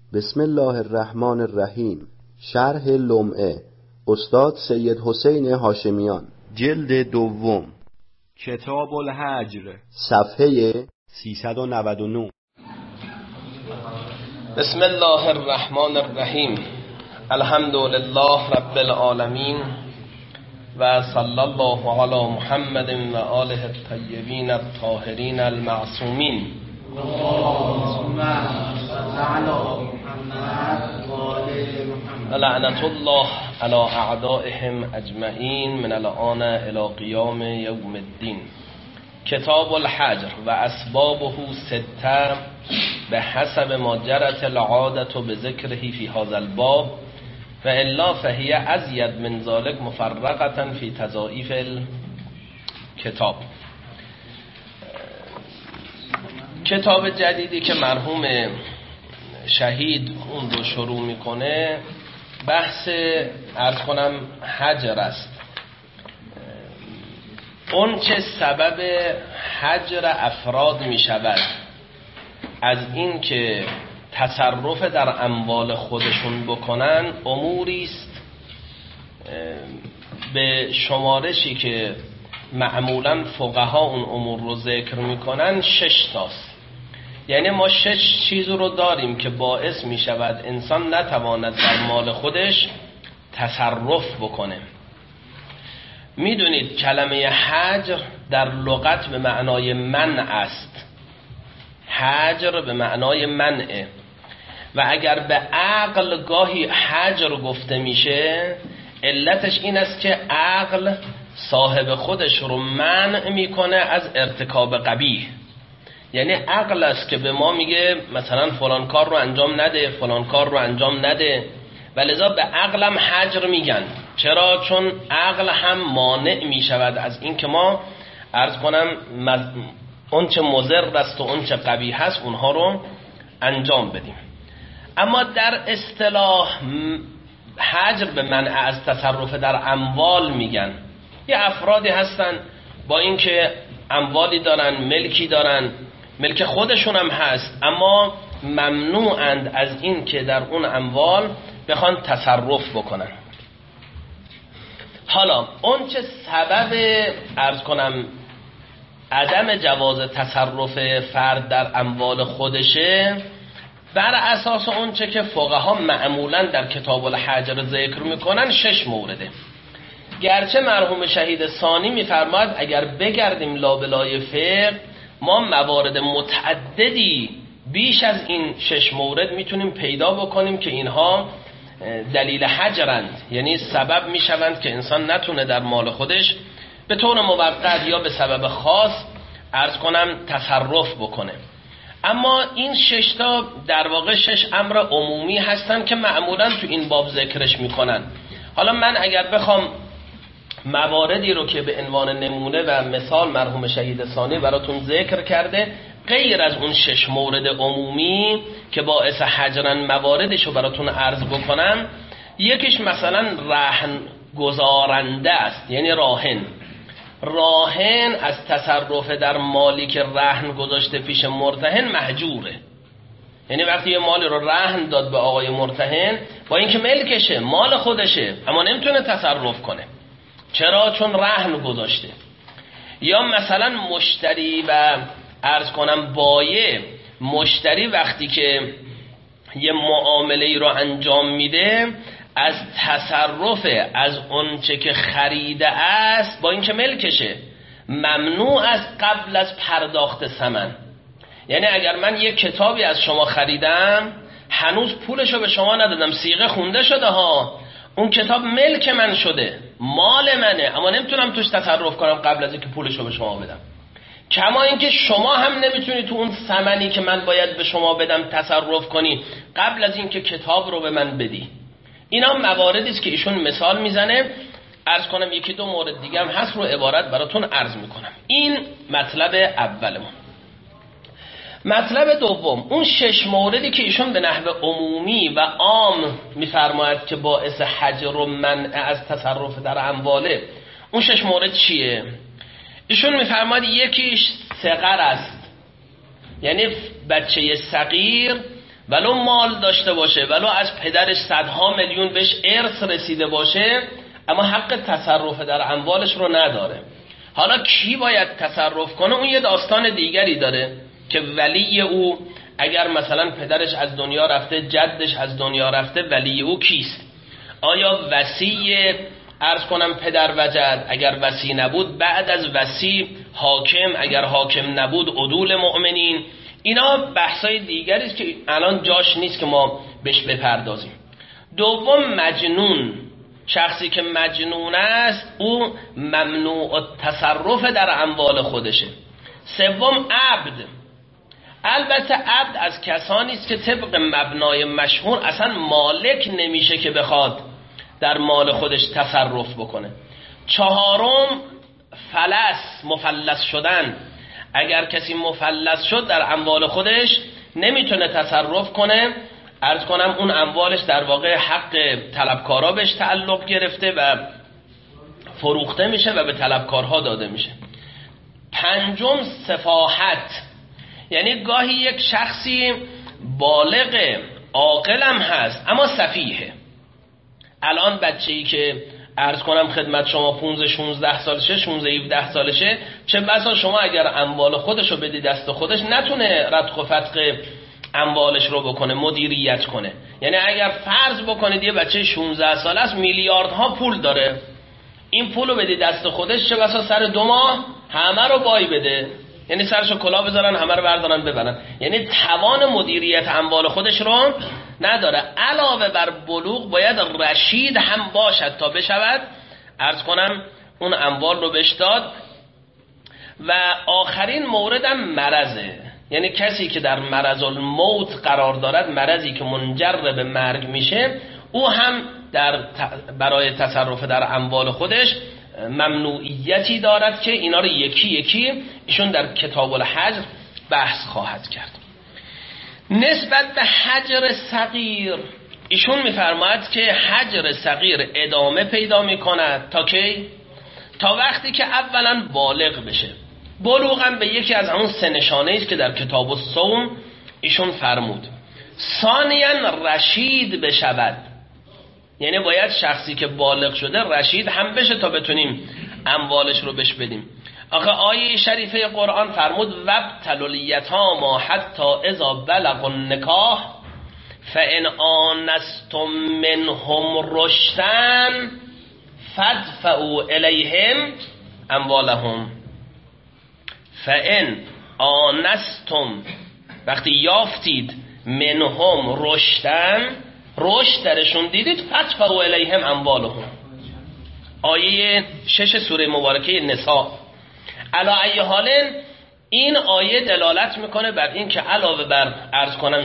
بسم الله الرحمن الرحیم. شرح لمعه استاد سید حسین هاشمیان، جلد دوم، کتاب الحجر، صفحه 399. بسم الله الرحمن الرحیم. الحمد لله رب العالمین و صلی الله علی محمد و آله الطیبین الطاهرین المعصومین. لعنت الله علی اعدائهم اجمعین من الآن الی قیام یوم الدین. کتاب الحجر و اسبابه سته به حسب ما جرت العادة بذکره فی هذا الباب و الا فهی ازید من ذلك مفرقة فی تضاعیف الکتاب. کتاب جدیدی که مرحوم شهید اون رو شروع میکنه بحث عرض کنم حجر است. اون چه سبب حجر افراد می شود از این که تصرف در اموال خودشون بکنن اموری است به شمارشی که معمولا فقها اون امور رو ذکر میکنن 6 تاست. یعنی ما 6 چیز رو داریم که باعث می شود انسان نتواند در مال خودش تصرف بکنه. میدونید کلمه حجر در لغت به معنای منع است. حجر به معنای منعه و اگر به عقل گاهی حجر گفته میشه علتش این است که عقل صاحب خودش رو منع میکنه از ارتکاب قبیح. یعنی عقل است که به ما میگه مثلا فلان کار رو انجام نده، فلان کار رو انجام نده و لذا به عقلم حجر میگن. چرا؟ چون عقل هم مانع میشود از این که ما عرض کنم اون چه مضر است و اون چه قبیح است اونها رو انجام بدیم. اما در اصطلاح حجر به منع از تصرف در اموال میگن. یه افرادی هستن با اینکه اموالی دارن، ملکی دارن، ملک خودشون هم هست، اما ممنوعند از این که در اون اموال بخوان تصرف بکنن. حالا اون چه سبب عرض کنم عدم جواز تصرف فرد در اموال خودشه بر اساس اون چه که فقها معمولا در کتاب الحجر ذکر میکنن 6 مورده. گرچه مرحوم شهید ثانی میفرماد اگر بگردیم لابلای فقه ما موارد متعددی بیش از این 6 مورد میتونیم پیدا بکنیم که اینها دلیل حجرند، یعنی سبب میشوند که انسان نتونه در مال خودش به طور موقت یا به سبب خاص عرض کنم تصرف بکنه. اما این 6 تا در واقع 6 امر عمومی هستن که معمولا تو این باب ذکرش میکنن. حالا من اگر بخوام مواردی رو که به عنوان نمونه و مثال مرحوم شهید ثانی براتون ذکر کرده غیر از اون 6 مورد عمومی که باعث حجرن مواردش رو براتون عرض بکنم، یکیش مثلا رهن گذارنده است، یعنی راهن از تصرف در مالی که رهن گذاشته پیش مرتهن محجوره. یعنی وقتی یه مالی رو رهن داد به آقای مرتهن با اینکه ملکشه، مال خودشه، اما نمیتونه تصرف کنه. چرا؟ چون رهن گذاشته. یا مثلا مشتری و عرض کنم بایع، مشتری وقتی که یه معامله رو انجام میده از تصرف از اون چه که خریده است با اینکه ملکشه ممنوع از قبل از پرداخت ثمن. یعنی اگر من یه کتابی از شما خریدم هنوز پولشو به شما ندادم، صیغه خونده شده ها، اون کتاب ملک من شده، مال منه، اما نمیتونم توش تصرف کنم قبل از اینکه پولشو به شما بدم. کما اینکه شما هم نمیتونی تو اون ثمنی که من باید به شما بدم تصرف کنی قبل از اینکه کتاب رو به من بدی. اینا مواردی است که ایشون مثال میزنه. عرض کنم یکی دو مورد دیگه هم هست رو عبارت براتون عرض میکنم. این مطلب اولمون. مطلب دوم، اون 6 موردی که ایشون به نحو عمومی و عام میفرماید که باعث حجر و منع از تصرف در امواله، اون 6 مورد چیه؟ ایشون میفرماید یکیش صغر است، یعنی بچه صغیر ولو مال داشته باشه، ولو از پدرش صدها میلیون بهش ارث رسیده باشه، اما حق تصرف در اموالش رو نداره. حالا کی باید تصرف کنه؟ اون یه داستان دیگری داره که ولی او، اگر مثلا پدرش از دنیا رفته، جدش از دنیا رفته، ولی او کیست؟ آیا وصی عرض کنم پدر و جد؟ اگر وصی نبود بعد از وصی حاکم، اگر حاکم نبود عدول مؤمنین. اینا بحثای دیگری است که الان جاش نیست که ما بهش بپردازیم. دوم مجنون، شخصی که مجنون است او ممنوع التصرف در اموال خودشه. سوم عبد، البته عبد از کسانی است که طبق مبنای مشهور اصلا مالک نمیشه که بخواد در مال خودش تصرف بکنه. چهارم فلس، مفلس شدن، اگر کسی مفلس شد در اموال خودش نمیتونه تصرف کنه، عرض کنم اون اموالش در واقع حق طلبکارا بهش تعلق گرفته و فروخته میشه و به طلبکارها داده میشه. پنجم سفاحت، یعنی گاهی یک شخصی بالغ عاقلم هست اما سفیهه. الان بچه‌ای که عرض کنم خدمت شما 15-16 سالشه، 16-17 سالشه، چه بسا شما اگر اموال خودشو بدی دست خودش نتونه ردخ و فتق اموالش رو بکنه، مدیریت کنه. یعنی اگر فرض بکنید یه بچه 16 ساله است میلیاردها پول داره، این پولو بدی دست خودش، چه بسا سر 2 ماه همه رو بای بده، یعنی سرشو کلا بذارن همه رو بردارن ببرن، یعنی توان مدیریت اموال خودش رو نداره. علاوه بر بلوغ باید رشید هم باشد تا بشود عرض کنم اون اموال رو بهش داد. و آخرین موردم مرضه، یعنی کسی که در مرض الموت قرار دارد، مرضی که منجر به مرگ میشه، او هم برای تصرف در اموال خودش ممنوعیتی دارد که اینا رو یکی یکی ایشون در کتاب الحجر بحث خواهد کرد. نسبت به حجر صغیر ایشون میفرماید که حجر صغیر ادامه پیدا میکند تا کی؟ تا وقتی که اولا بالغ بشه. بلوغ هم به یکی از همون 3 نشانه است که در کتاب الصوم ایشون فرمود. ثانیاً رشید بشود، یعنی باید شخصی که بالغ شده رشید هم بشه تا بتونیم اموالش رو بهش بدیم. آخه آیه شریفه قرآن فرمود وابتلوا الیتامی حتی اذا بلغوا النکاح فان آنستم منهم رشدا فادفعوا الیهم اموالهم. فان آنستم، وقتی یافتید، منهم رشدا، رشد درشون دیدید، فادفعوا الیهم اموالهم. آیه 6 سوره مبارکه نساء. علی ای حال این آیه دلالت میکنه بر این که علاوه بر عرض کنم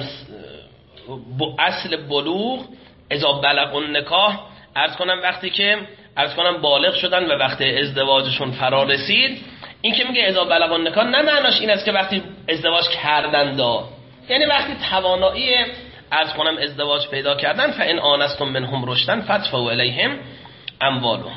اصل بلوغ، اذا بلغ النکاح، عرض کنم وقتی که عرض کنم بالغ شدن و وقت ازدواجشون فرا رسید، این که میگه اذا بلغ النکاح نه معناش این است که وقتی ازدواج کردن یعنی وقتی توانایی عرض کنم ازدواج پیدا کردن، فان آنستم منهم رشدا فادفعوا الیهم اموالهم.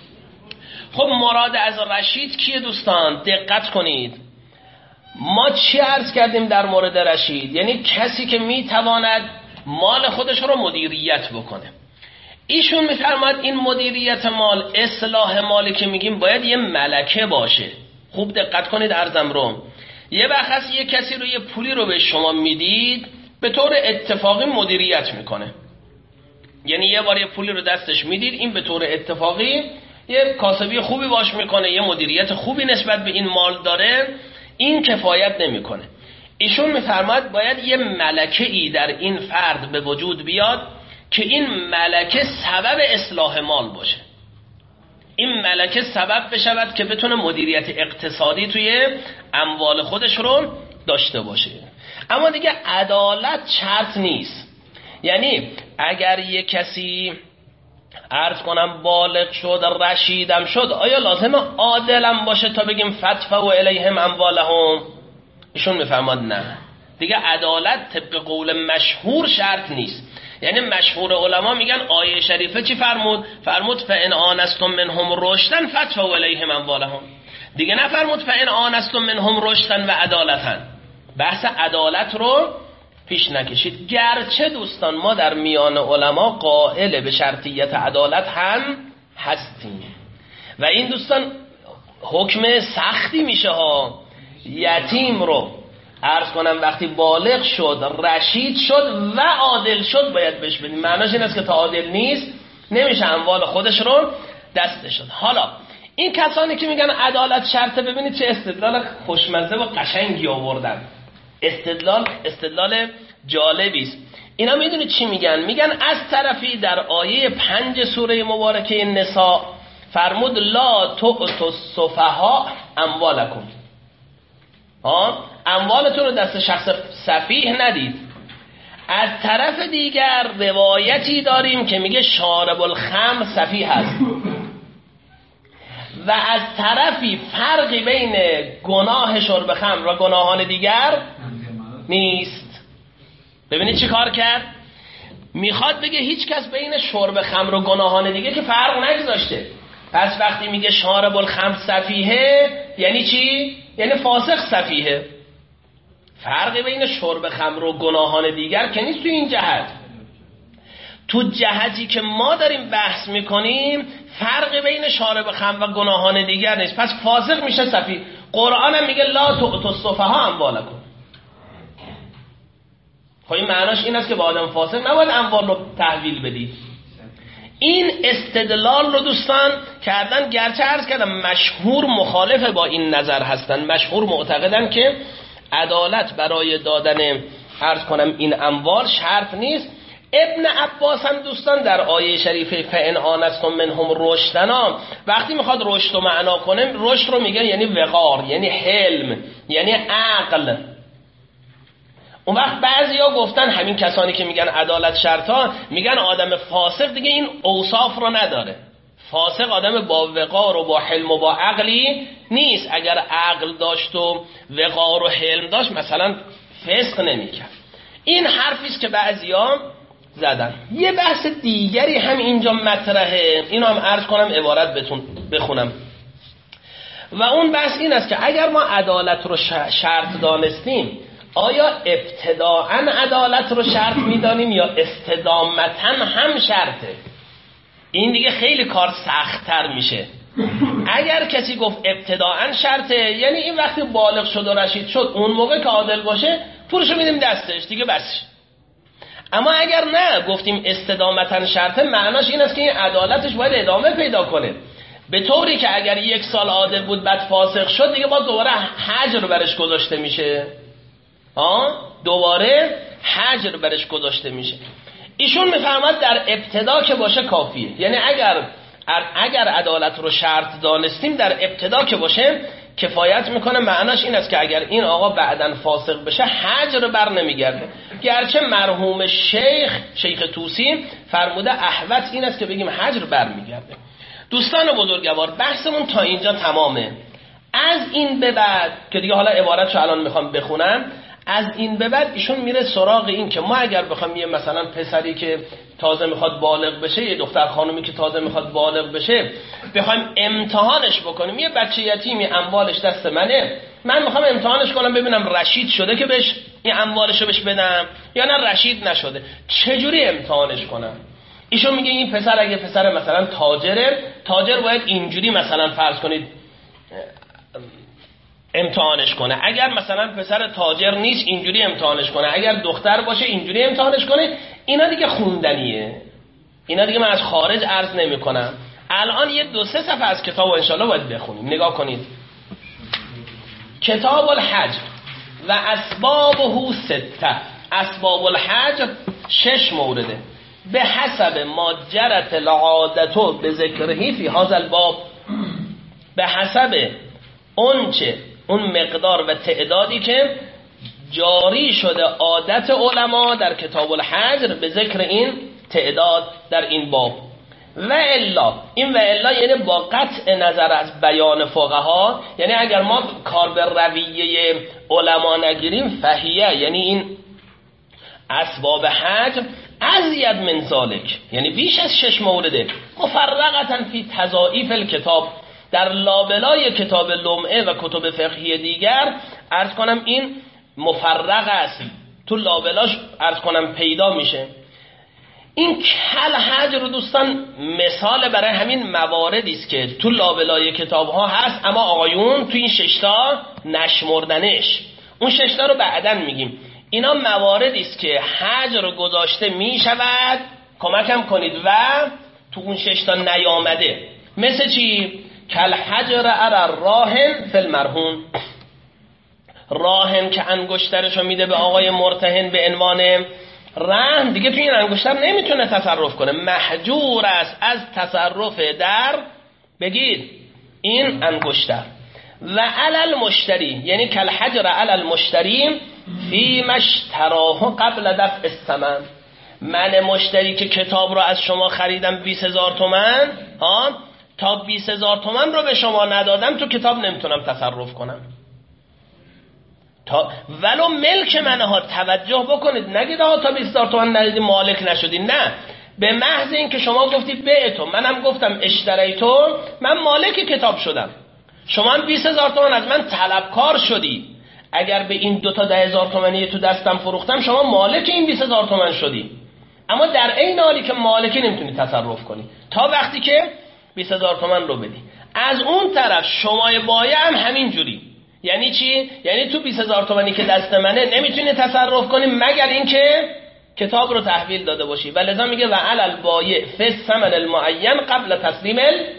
خب مراد از رشید کیه دوستان؟ دقت کنید. ما چی عرض کردیم در مورد رشید؟ یعنی کسی که میتواند مال خودش رو مدیریت بکنه. ایشون میفرماید این مدیریت مال، اصلاح مالی که میگیم باید یه ملکه باشه. خوب دقت کنید عرضم رو. یه وقت یه کسی رو یه پولی رو به شما میدید به طور اتفاقی مدیریت میکنه، یعنی یه بار یه پولی رو دستش میدید، این به طور اتفاقی یه کاسبی خوبی باش میکنه، یه مدیریت خوبی نسبت به این مال داره، این کفایت نمیکنه. ایشون میفرماید باید یه ملکه ای در این فرد به وجود بیاد که این ملکه سبب اصلاح مال باشه، این ملکه سبب بشود که بتونه مدیریت اقتصادی توی اموال خودش رو داشته باشه. اما دیگه عدالت شرط نیست، یعنی اگر یه کسی عرض کنم بالغ شد، رشیدم شد، آیا لازمه عادلم باشه تا بگیم فادفعوا الیهم اموالهم؟ ایشون میفرماد نه، دیگه عدالت طبق قول مشهور شرط نیست. یعنی مشهور علما میگن آیه شریفه چی فرمود؟ فرمود فان آنستم منهم رشدا فادفعوا الیهم اموالهم، دیگه نفرمود فان آنستم منهم رشدا و عدالتا. بحث عدالت رو پیش نکشید. گرچه دوستان ما در میان علما قائل به شرطیت عدالت هم هستیم و این دوستان حکم سختی میشه ها. یتیم رو عرض کنم وقتی بالغ شد، رشید شد و عادل شد باید بهش بدیم. معناش این است که تا عادل نیست نمیشه اموال خودش رو دستش شد. حالا این کسانی که میگن عدالت شرطه، ببینید چه استدلال خوشمزه و قشنگی آوردن. استدلال جالبی است. اینا میدونید چی میگن؟ میگن از طرفی در آیه 5 سوره مبارکه نساء فرمود لا تؤتوا السفهاء اموالکم. اموالتون رو دست شخص سفیه ندید. از طرف دیگر روایتی داریم که میگه شارب الخمر سفیه هست و از طرفی فرقی بین گناه شرب خمر و گناهان دیگر نیست. ببینید چی کار کرد؟ میخواد بگه هیچ کس بین شرب خمر و گناهان دیگه که فرق نگذاشته. پس وقتی میگه شارب الخمر سفیه یعنی چی؟ یعنی فاسق سفیه. فرقی بین شرب خمر و گناهان دیگر که نیست. تو این جهت، تو جهتی که ما داریم بحث میکنیم فرقی بین شارب خمر و گناهان دیگر نیست. پس فاسق میشه سفیه. قرآن هم میگه لا تؤتوا السفهاء اموالکم. خب این معناش این است که با آدم فاسق نباید اموال رو تحویل بدی. این استدلال رو دوستان کردن، گرچه عرض کردم مشهور مخالف با این نظر هستن. مشهور معتقدن که عدالت برای دادن عرض کنم این اموال شرط نیست. ابن عباس هم دوستان در آیه شریفه فإن آنستم منهم رشدنا وقتی میخواد رشد رو معنا کنه، رشد رو میگن یعنی وقار، یعنی حلم، یعنی عقل. اون وقت بعضیا گفتن همین کسانی که میگن عدالت شرطا میگن آدم فاسق دیگه این اوصاف رو نداره. فاسق آدم با وقار و با حلم و با عقلی نیست. اگر عقل داشت و وقار و حلم داشت مثلا فسق نمیکرد. این حرفی است که بعضیا زدن. یه بحث دیگری هم اینجا مطرحه، اینو هم عرض کنم عبارت بهتون بخونم و اون بحث این است که اگر ما عدالت رو شرط دانستیم، آیا ابتداءً عدالت رو شرط میدانیم یا استدامتاً هم شرطه؟ این دیگه خیلی کار سخت‌تر میشه. اگر کسی گفت ابتداءً شرطه یعنی این وقتی بالغ شد و رشید شد اون موقع که عادل باشه پولشو میدیم دستش دیگه بس. اما اگر نه گفتیم استدامتاً شرطه، معناش این است که این عدالتش باید ادامه پیدا کنه، به طوری که اگر 1 سال عادل بود بعد فاسق شد دیگه باز دوباره حجر برش گذاشته میشه. دوباره حجر برش گذاشته میشه. ایشون میفرماد در ابتدا که باشه کافیه. یعنی اگر عدالت رو شرط دانستیم در ابتدا که باشه کفایت میکنه. معناش این است که اگر این آقا بعدن فاسق بشه حجر بر نمیگرده. گرچه مرحوم شیخ طوسی فرموده احوط این است که بگیم حجر بر میگرده. دوستان بزرگوار بحثمون تا اینجا تمامه. از این به بعد که دیگه حالا عبارتشو الان میخوام بخونم، از این به بعد ایشون میره سراغ این که ما اگر بخوام یه مثلا پسری که تازه میخواد بالغ بشه، یه دختر خانومی که تازه میخواد بالغ بشه بخوایم امتحانش بکنیم، یه بچه یتیمی اموالش دست منه، من میخوام امتحانش کنم ببینم رشید شده که بهش این اموالشو بهش بدم یا نه رشید نشده، چجوری امتحانش کنم؟ ایشون میگه این پسر اگه پسر مثلا تاجر باید اینجوری مثلا فرض کنید امتحانش کنه. اگر مثلا پسر تاجر نیست اینجوری امتحانش کنه. اگر دختر باشه اینجوری امتحانش کنه. اینا دیگه خوندنیه. اینا دیگه من از خارج عرض نمی کنم. الان یه 2-3 صفحه از کتاب انشالله باید بخونیم. نگاه کنید. کتاب الحج و اسبابه 6. اسباب الحج 6 مورده. به حسب ما جرت العادتو به ذکرهی فی هذا الباب. به حسب اون مقدار و تعدادی که جاری شده عادت علما در کتاب الحجر به ذکر این تعداد در این باب. و الا یعنی با قطع نظر از بیان فقها، یعنی اگر ما کار به رویه علما نگیریم، فهیه یعنی این اسباب حج ازید من ذالک، یعنی بیش از 6 مورده، مفرقتا فی تضاعیف الکتاب، در لابلای کتاب لمعه و کتب فقهی دیگر عرض کنم این مفرق است تو لابلاش عرض کنم پیدا میشه. این کل حجر رو دوستان مثال برای همین مواردی است که تو لابلای کتاب ها هست، اما آقایون تو این 6 تا نشمردنش. اون 6 تا رو بعداً میگیم. اینا مواردی است که حجر گذاشته میشود، کمکم کنید، و تو اون 6 تا نیامده. مثل چی؟ کل حجر علی راهن فی المرهون. راهن که انگشترشو میده به آقای مرتهن به عنوان رهن، دیگه توی این انگشتر نمیتونه تصرف کنه، محجور است از تصرف در بگید این انگشتر. و علل مشتری، یعنی کل حجر علل مشتری فی مشتراه قبل دفع الثمن. من مشتری که کتاب رو از شما خریدم 20,000 تومان، تا 20,000 تومان رو به شما ندادم تو کتاب نمیتونم تصرف کنم. ولو ملک منه ها، توجه بکنید، نگید ها تا 20,000 تومان ندیدی مالک نشدی، نه، به محض این که شما گفتید بعتو، منم گفتم اشتریتو، من مالک کتاب شدم، شما هم 20,000 تومان از من طلبکار شدی. اگر به این 2 تا 10,000 تومانی تو دستم فروختم، شما مالک این 20,000 تومان شدی، اما در عین حالی که مالکی نمیتونی تصرف کنی تا وقتی که 20,000 تومان رو بدی. از اون طرف شمای بایع هم همین جوری. یعنی چی؟ یعنی تو 20,000 تومانی که دست منه نمیتونی تصرف کنی مگر اینکه کتاب رو تحویل داده باشی. و لذا میگه و علل بایع فی الثمن المعین قبل تسلیم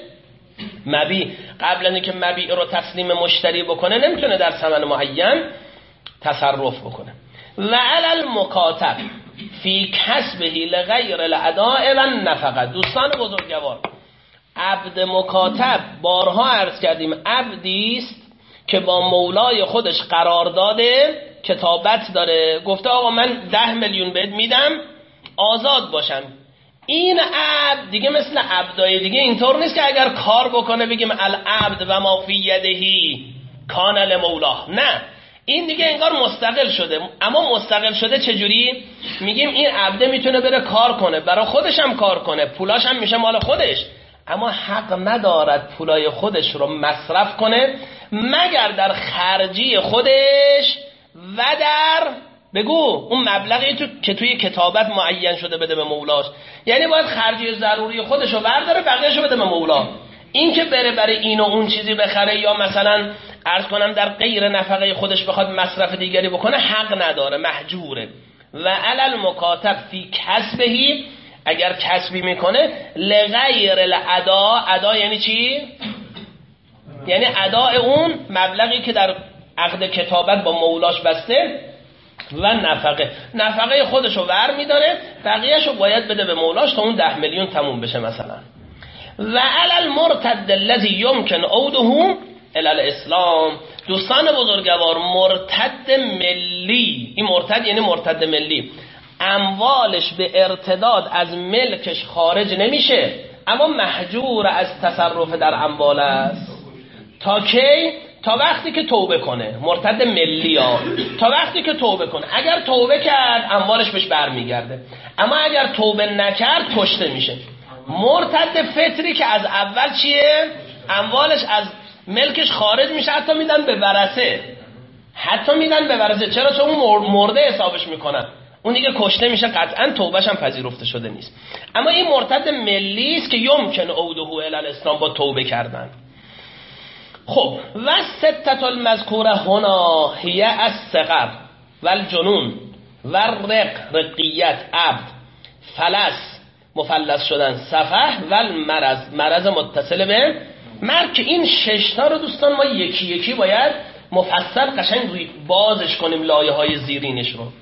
المبیع. قبل اینکه مبیع رو تسلیم مشتری بکنه نمیتونه در ثمن معین تصرف بکنه. و علل مکاتب فی کسبه لغیر الاداء و النفقه. دوستان بزرگوار، عبد مکاتب بارها عرض کردیم عبدی است که با مولای خودش قرار داده، کتابت داره، گفته آقا من 10 میلیون بهت میدم آزاد باشم. این عبد دیگه مثل عبدای دیگه اینطور نیست که اگر کار بکنه بگیم العبد و ما فی یدهی کان لمولاه، نه، این دیگه انگار مستقل شده. اما مستقل شده چجوری؟ میگیم این عبده میتونه بره کار کنه، برای خودش هم کار کنه، پولاش هم میشه مال خودش، اما حق ندارد پولای خودش رو مصرف کنه مگر در خرجی خودش و در بگو اون مبلغی که توی کتابت معین شده بده به مولاش. یعنی باید خرجی ضروری خودش رو برداره، بقیه‌شو بده به مولا. این که بره برای این و اون چیزی بخره یا مثلا عرض کنم در غیر نفقه خودش بخواد مصرف دیگری بکنه حق نداره، محجوره. و علل مکاتب فی کسبهی، اگر کسبی میکنه لغیر الادا. ادا یعنی چی؟ یعنی اداء اون مبلغی که در عقد کتابت با مولاش بسته و نفقه خودشو ور میداره، بقیهشو باید بده به مولاش تا اون 10 میلیون تموم بشه مثلا. و علی المرتد الذی یمکن عوده الی الاسلام. دوستان بزرگوار، مرتد ملی، این مرتد یعنی مرتد ملی، اموالش به ارتداد از ملکش خارج نمیشه اما محجور از تصرف در اموال است. تا کی؟ تا وقتی که توبه کنه. مرتد ملی ها تا وقتی که توبه کنه. اگر توبه کرد اموالش بهش برمیگرده، اما اگر توبه نکرد کشته میشه. مرتد فطری که از اول چیه؟ اموالش از ملکش خارج میشه، حتی میدن به ورثه، چرا؟ چون اون مرده حسابش میکنن، اون دیگه کشته میشه، قطعا توبهش هم پذیرفته شده نیست. اما این مرتد ملی است که یمکن عوده الی الاسلام، با توبه کردن. خب و ستت المذکوره هنا هی الصغر و الجنون و رقیت، عبد، فلس، مفلس شدن، سفه و مرض متصل به مرگ. این 6 تا رو دوستان ما یکی یکی باید مفصل قشنگ روی بازش کنیم، لایه های زیرینش رو.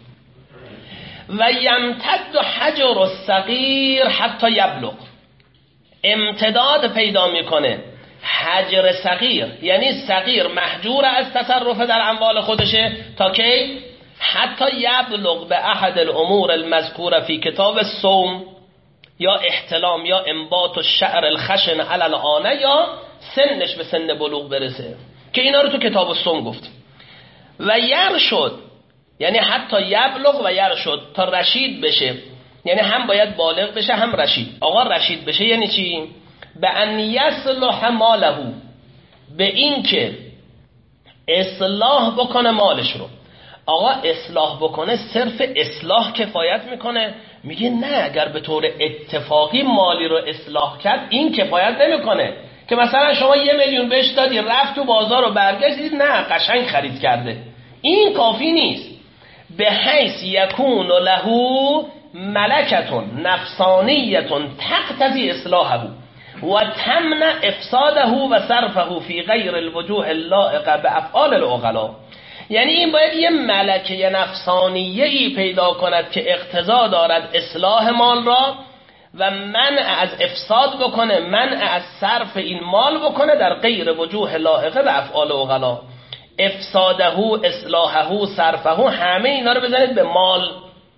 و یمتد حجر الصغیر حتی یبلغ، امتداد پیدا میکنه حجر صغیر، یعنی صغیر محجور از تصرف در اموال خودشه تا کی؟ حتی یبلغ به احد الامور المذکوره فی کتاب الصوم، یا احتلام یا انبات الشعر الخشن علی العانه، یا سنش به سن بلوغ برسه که اینا رو تو کتاب الصوم گفت. و یرشد، یعنی حتی یبلغ و یرشد، تا رشید بشه، یعنی هم باید بالغ بشه هم رشید. آقا رشید بشه یعنی چی؟ به ان یصلح ماله، به این که اصلاح بکنه مالش رو. آقا اصلاح بکنه صرف اصلاح کفایت میکنه؟ میگه نه، اگر به طور اتفاقی مالی رو اصلاح کرد این کفایت نمیکنه که مثلا شما 1 میلیون بهش دادی رفت تو بازار و برگشت نه قشنگ خرید کرده، این کافی نیست. به حیث یکون له ملکتون نفسانیتون تقتضی اصلاحه و تمنع افساده و صرفه فی غیر الوجوه اللائقه به افعال العقلاء. یعنی این باید یه ملکه نفسانیه‌ای پیدا کند که اقتضا دارد اصلاح مال را و منع از افساد بکنه، منع از صرف این مال بکنه در غیر وجوه لائقه به افعال عقلاء. افساده، اصلاحه، صرفه، همه اینا رو بزنید به مال.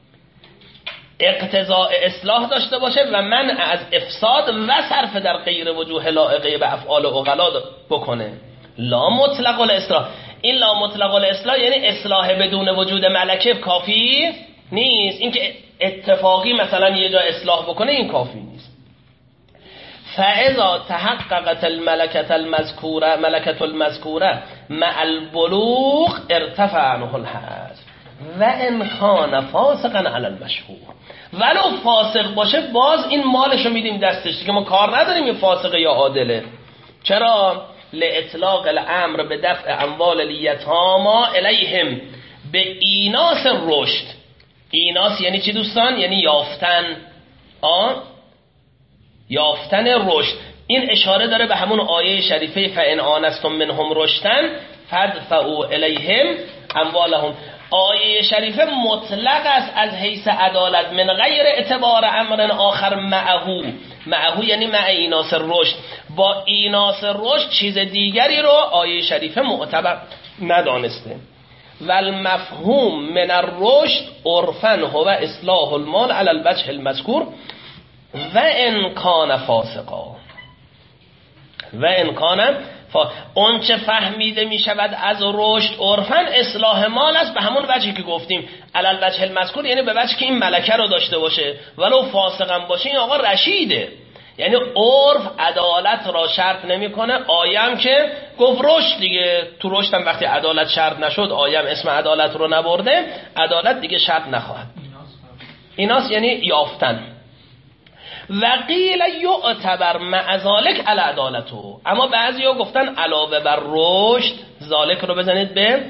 اقتضاء اصلاح داشته باشه و منع از افساد و صرف در غیر وجوه لائقه به افعال عقلاء بکنه. لا مطلق الاصلاح. این لا مطلق الاصلاح یعنی اصلاح بدون وجود ملکه کافی نیست. این که اتفاقی مثلا یه جا اصلاح بکنه این کافی نیست. فاذا تحققت الملکه المذکوره مع البلوغ ارتفع عنه الحد و ان کان فاسقا علی المشهور. ولو فاسق باشه باز این مالشو میدیم دستش که ما کار نداریم این فاسقه یا عادله. چرا؟ لاطلاق الامر به دفع اموال الیتاما الیهم به ایناس رشد. ایناس یعنی چی دوستان؟ یعنی یافتن، یافتن رشد. این اشاره داره به همون آیه شریفه فان آنستم منهم رشدن فادفعوا الیهم اموالهم. آیه شریفه مطلق است از حیث عدالت من غیر اعتبار امر آخر معه یعنی مع ایناس رشد. با ایناس رشد چیز دیگری رو آیه شریفه معتبر ندانسته. والمفهوم من الرشد عرفا هو اصلاح المال علی الوجه المذکور و ان کان فاسقا. و ان کان اون چه فهمیده می شود از رشد عرفاً اصلاح مال است به همون وجهی که گفتیم علی الوجه المذکور، یعنی به وجهی که این ملکه رو داشته باشه ولو فاسق هم باشه این آقا رشیده. یعنی عرف عدالت را شرط نمیکنه. آیم که گفت رشد دیگه، تو رشد هم وقتی عدالت شرط نشد آیم اسم عدالت رو نبرده، عدالت دیگه شرط نخواهد. ایناس یعنی یافتن. و قیل یعتبر مع ذالک علی عدالته. اما بعضیا گفتن علاوه بر رشد، ذالک رو بزنید به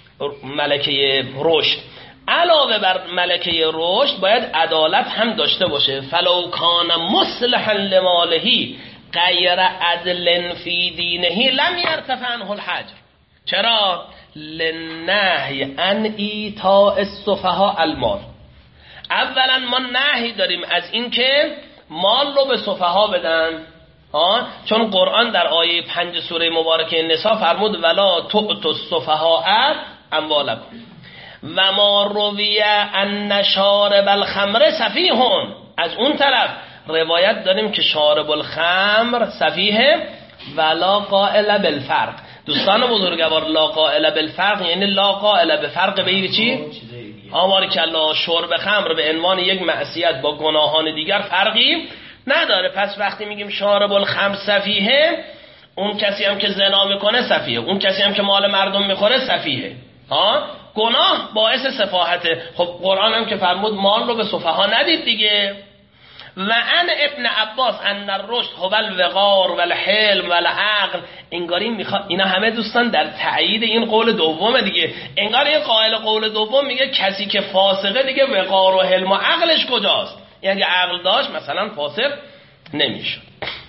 ملکه رشد، علاوه بر ملکه رشد باید عدالت هم داشته باشه. فلو کان مصلحا لماله غیر عدل فی دینه لم یرتفع عنه الحجر. چرا؟ لنهی عن ایتاء السفهاء المال. اولا ما نهی داریم از این که مال رو به سفها بدن، چون قرآن در آیه 5 سوره مبارکه نساء فرمود ولا تؤتوا السفهاء اموالکم و ما روی ان شارب الخمر سفیهون. از اون طرف روایت داریم که شارب الخمر سفیه ولا قائل بالفرق. دوستان بزرگوار لا قائل بالفرق یعنی لا قائل به فرق به چی؟ آماری که الله شرب خمر به عنوان یک معصیت با گناهان دیگر فرقی نداره. پس وقتی میگیم شارب الخمر سفیه، اون کسی هم که زنا میکنه سفیه، اون کسی هم که مال مردم میخوره سفیه. گناه باعث سفاهته. خب قرآن هم که فرمود مال رو به سفها ندید دیگه. و ان ابن عباس ان الرشد هو الوقار والحلم والعقل. انگاری میخواد اینا همه دوستان در تایید این قول دومه دیگه. انگار این قائل قول دوم میگه کسی که فاسقه دیگه وقار و حلم و عقلش کجاست؟ یعنی عقل داشت مثلا فاسق نمیشد.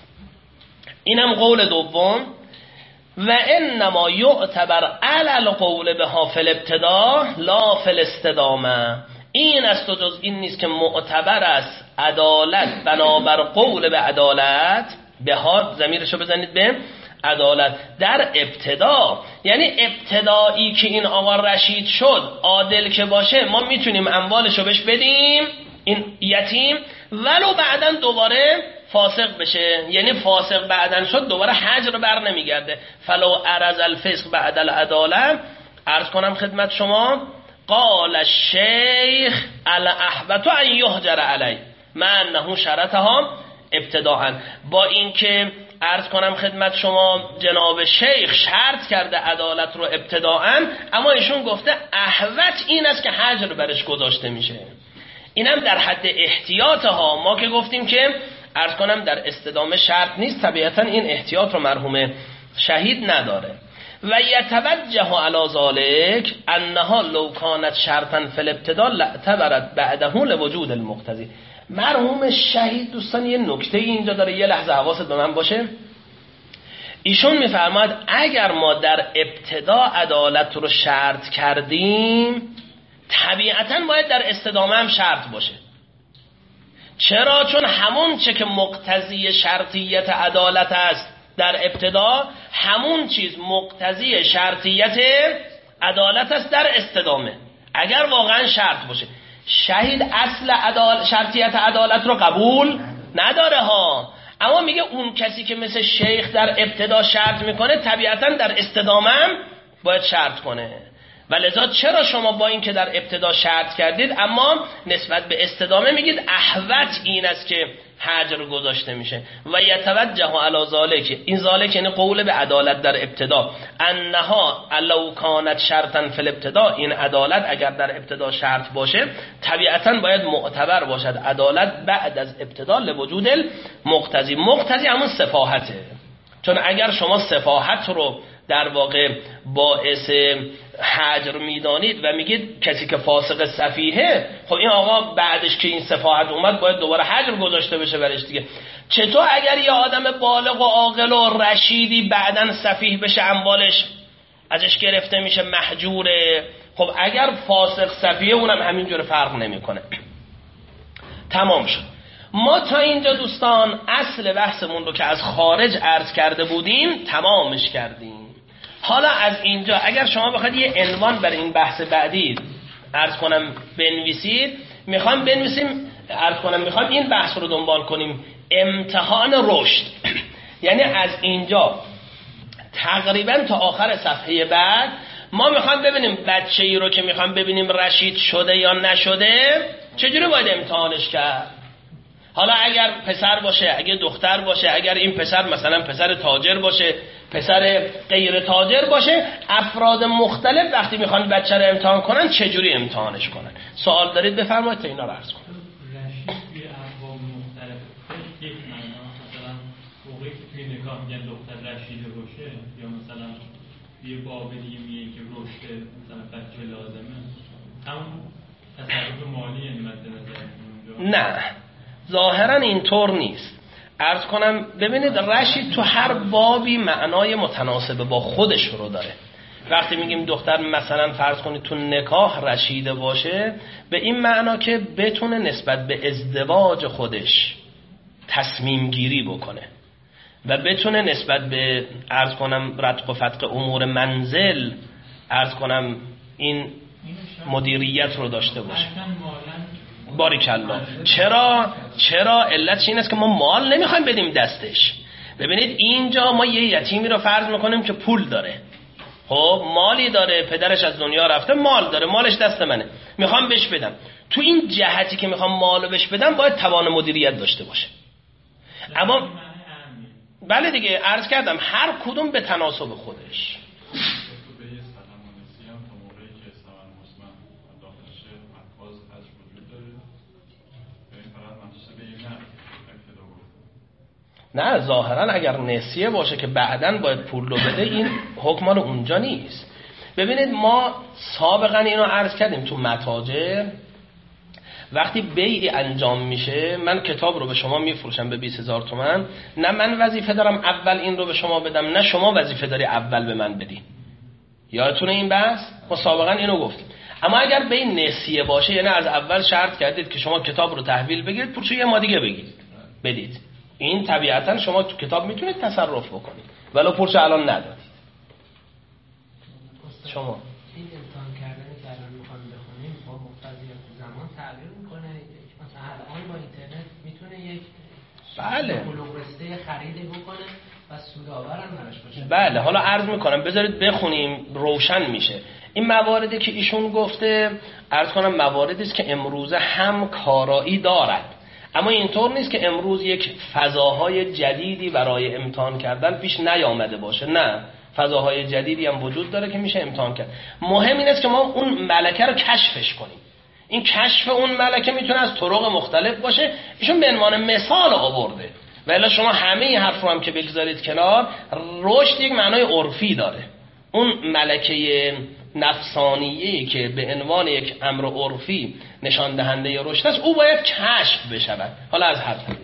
اینم قول دوم. و انما یعتبر علی القول بها فی الابتداء لا فی الاستدامه. این است و جز این نیست که معتبر است عدالت بنابر قول به عدالت، به ها ضمیرشو بزنید به عدالت در ابتدا. یعنی ابتدایی که این آقا رشید شد عادل که باشه ما میتونیم اموالشو بهش بدیم این یتیم، ولو بعدن دوباره فاسق بشه. یعنی فاسق بعدن شد دوباره حجر بر نمیگرده. فلو عرض الفسق بعد العداله. عرض کنم خدمت شما قال الشیخ الاحبط ان یهجر علی مع انه شرطها ابتداء. با اینکه عرض کنم خدمت شما جناب شیخ شرط کرده عدالت رو ابتداءً، اما ایشون گفته احوط این است که حجر برش گذاشته میشه. اینم در حد احتیاط ها. ما که گفتیم که عرض کنم در استدامه شرط نیست، طبیعتا این احتیاط رو مرحوم شهید نداره. و یتوجه علی ذلک انها لو کانت شرطا فی الابتداء لاعتبرت بعده لوجود المقتضی. مرحوم شهید دوستان یه نکته اینجا داره، یه لحظه حواست به من باشه. ایشون میفرماید اگر ما در ابتدا عدالت رو شرط کردیم طبیعتاً باید در استدامه هم شرط باشه. چرا؟ چون همون چه که مقتضی شرطیت عدالت است در ابتدا، همون چیز مقتضی شرطیت عدالت است در استدامه. اگر واقعا شرط باشه، شهید اصل شرطیت عدالت رو قبول نداره ها، اما میگه اون کسی که مثل شیخ در ابتدا شرط میکنه طبیعتا در استدامه هم باید شرط کنه. ولذا چرا شما با این که در ابتدا شرط کردید اما نسبت به استدامه میگید احوط این است که حجر گذاشته میشه؟ و یتوجه علی ذلک، این ذلک یعنی قول به عدالت در ابتدا، انها لو کانت شرطا فی الابتدا، این عدالت اگر در ابتدا شرط باشه طبیعتا باید معتبر باشد عدالت بعد از ابتدا لوجود المقتضی. مقتضی همون سفاهته، چون اگر شما سفاهت رو در واقع باعث حجر میدانید و میگید کسی که فاسق سفیهه، خب این آقا بعدش که این سفاهت اومد باید دوباره حجر گذاشته بشه برش دیگه. چطور اگر یه آدم بالغ و عاقل و رشیدی بعدن سفیه بشه اموالش ازش گرفته میشه محجوره؟ خب اگر فاسق سفیه اونم همینجور فرق نمیکنه. تمام شد. ما تا اینجا دوستان اصل بحثمون رو که از خارج عرض کرده بودیم تمامش کردیم. حالا از اینجا اگر شما بخواید یه عنوان برای این بحث بعدی عرض کنم بنویسید، میخوام این بحث رو دنبال کنیم، امتحان رشد. یعنی از اینجا تقریبا تا آخر صفحه بعد ما میخوام ببینیم بچه‌ای رو که میخوام ببینیم رشید شده یا نشده چجوری باید امتحانش کرد. حالا اگر پسر باشه، اگر دختر باشه، اگر این پسر مثلا پسر تاجر باشه، پسر غیر تاجر باشه، افراد مختلف وقتی میخوان بچه رو امتحان کنن چجوری امتحانش کنن. سوال دارید بفرمایید تا اینا رو عرض کنم. رشید توی ابواب مختلف یک معنا، مثلا موقعی که توی نکاح میگن دختر رشیده باشه، یا مثلا یه باب دیگه میگه که رشد مثلا بچه لازمه، همون تصرف مالی یعنی مد نظر؟ نه ظاهرا اینطور نیست. عرض کنم ببینید رشید تو هر بابی معنای متناسب با خودش رو داره. وقتی میگیم دختر مثلا فرض کنید تو نکاح رشیده باشه، به این معنا که بتونه نسبت به ازدواج خودش تصمیم گیری بکنه و بتونه نسبت به عرض کنم رتق و فتق امور منزل عرض کنم این مدیریت رو داشته باشه. باریکالله. چرا علتش این است که ما مال نمیخوایم بدیم دستش. ببینید اینجا ما یه یتیمی رو فرض میکنیم که پول داره، خب مالی داره، پدرش از دنیا رفته، مال داره، مالش دست منه، میخوام بهش بدم. تو این جهتی که میخوام مالو بهش بدم باید توان مدیریت داشته باشه. اما بله دیگه عرض کردم هر کدوم به تناسب خودش. نه ظاهرا اگر نسیه باشه که بعداً باید پول رو بده، این حکم مال اونجا نیست. ببینید ما سابقا اینو عرض کردیم تو متاجر وقتی بیعی انجام میشه، من کتاب رو به شما میفروشم به 20,000 تومان، نه من وظیفه دارم اول این رو به شما بدم، نه شما وظیفه داری اول به من بدین. یادتونه این بحث؟ ما سابقا اینو گفتیم. اما اگر بیع نسیه باشه یعنی از اول شرط کردید که شما کتاب رو تحویل بگیرید، پولشو یه ما دیگه بدید. این طبیعتا شما تو کتاب میتونید تصرف بکنید ولو پولشو الان ندادید. شما این امتحان کردنی که الان میخوام بخونیم با مقتضیات زمان تغییر میکنه. مثلا الان با اینترنت میتونه یک بلوغ رسته خریدی بکنه و سودآور هم براش باشه. بله حالا عرض میکنم بذارید بخونیم روشن میشه. این مواردی که ایشون گفته عرض کنم مواردی است که امروزه هم کارایی دارد، اما اینطور نیست که امروز یک فضاهای جدیدی برای امتحان کردن پیش نیامده باشه، نه، فضاهای جدیدی هم وجود داره که میشه امتحان کرد. مهم این است که ما اون ملکه رو کشفش کنیم. این کشف اون ملکه میتونه از طرق مختلف باشه. ایشون به عنوان مثال آورده. ولی شما همه این حرف رو هم که بگذارید کنار، رشد یک معنای عرفی داره. اون ملکه نفسانیه‌ای که به عنوان یک امر عرفی نشان دهنده رشد است، او باید کشف بشود. حالا از هر طریق